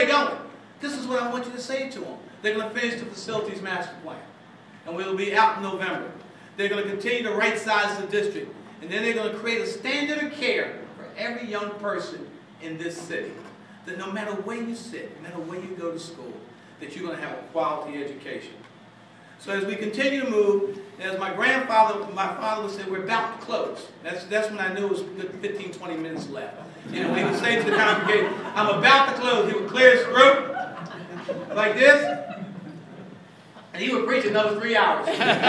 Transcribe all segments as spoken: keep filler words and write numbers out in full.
going? This is what I want you to say to them. They're going to finish the facilities master plan, and we'll be out in November. They're going to continue to right-size the district, and then they're going to create a standard of care for every young person in this city. That no matter where you sit, no matter where you go to school, that you're going to have a quality education. So as we continue to move, as my grandfather, my father would say, we're about to close. That's, that's when I knew it was good fifteen, twenty minutes left. You know, when he would say to the congregation, I'm about to close, he would clear his throat like this, and he would preach another three hours.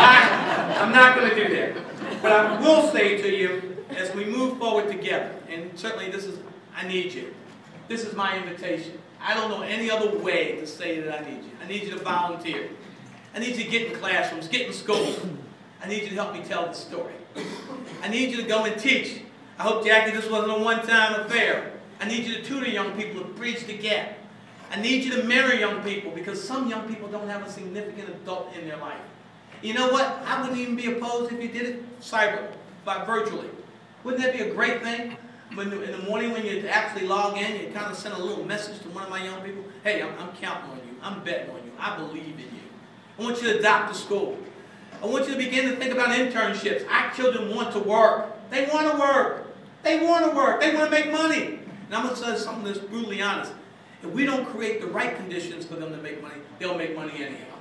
I, I'm not going to do that. But I will say to you, as we move forward together, and certainly this is, I need you. This is my invitation. I don't know any other way to say that I need you. I need you to volunteer. I need you to get in classrooms, get in schools. I need you to help me tell the story. I need you to go and teach. I hope, Jackie, this wasn't a one-time affair. I need you to tutor young people to bridge the gap. I need you to mentor young people because some young people don't have a significant adult in their life. You know what? I wouldn't even be opposed if you did it cyber, by virtually. Wouldn't that be a great thing? When, in the morning when you actually log in, you kind of send a little message to one of my young people. Hey, I'm, I'm counting on you. I'm betting on you. I believe in you. I want you to adopt a school. I want you to begin to think about internships. Our children want to work. They want to work. They want to work. They want to make money. And I'm going to say something that's brutally honest. If we don't create the right conditions for them to make money, they'll make money anyhow.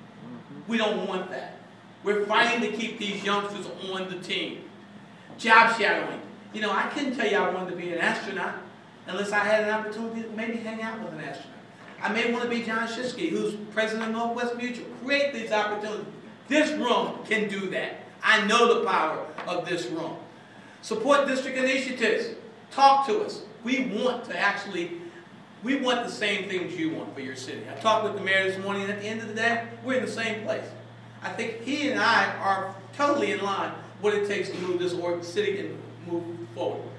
We don't want that. We're fighting to keep these youngsters on the team. Job shadowing. You know, I couldn't tell you I wanted to be an astronaut unless I had an opportunity to maybe hang out with an astronaut. I may want to be John Shishke, who's president of Northwest Mutual. Create these opportunities. This room can do that. I know the power of this room. Support district initiatives. Talk to us. We want to actually, we want the same things you want for your city. I talked with the mayor this morning, and at the end of the day, we're in the same place. I think he and I are totally in line what it takes to move this city and move forward.